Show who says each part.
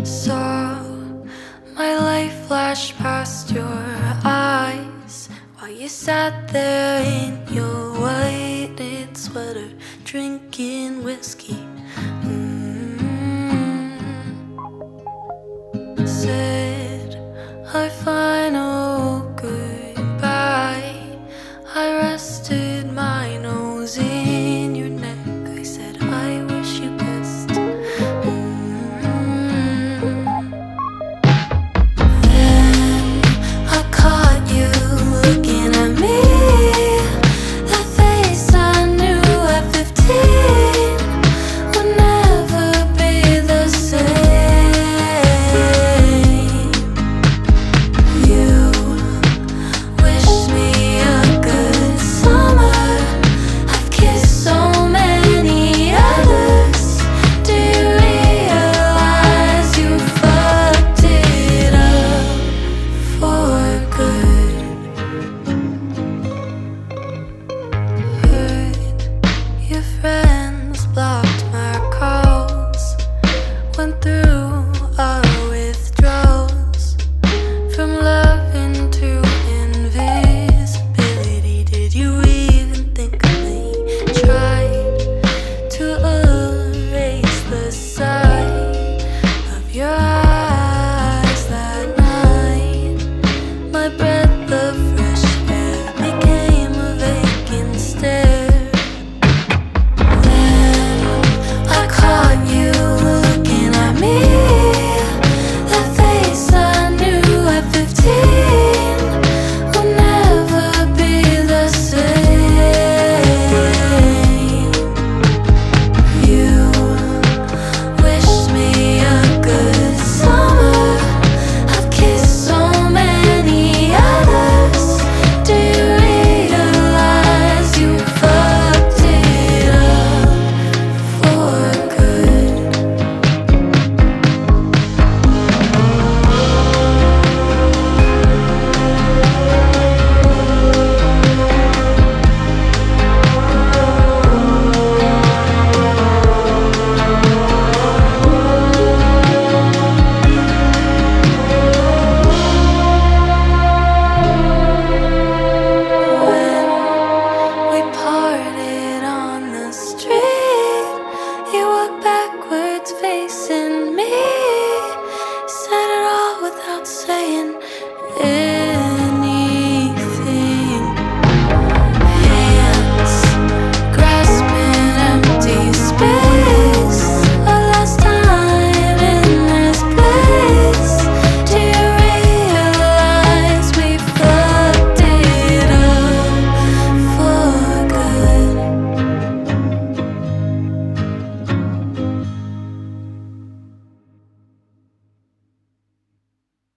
Speaker 1: Saw my life flash past your eyes while you sat there in your white knit sweater, drinking whiskey. Said our final goodbye. I rested my nose in your neck. I said, I wish you best. Then I caught you looking at me, that face I knew at 15 would never be the same. You wished me a good summer. I've kissed so many others. Do you realize you fucked it up for good? Heard your friends blocked my calls, went through our withdrawals from love into invisibility. Did you even think of me? Tried to erase the sign.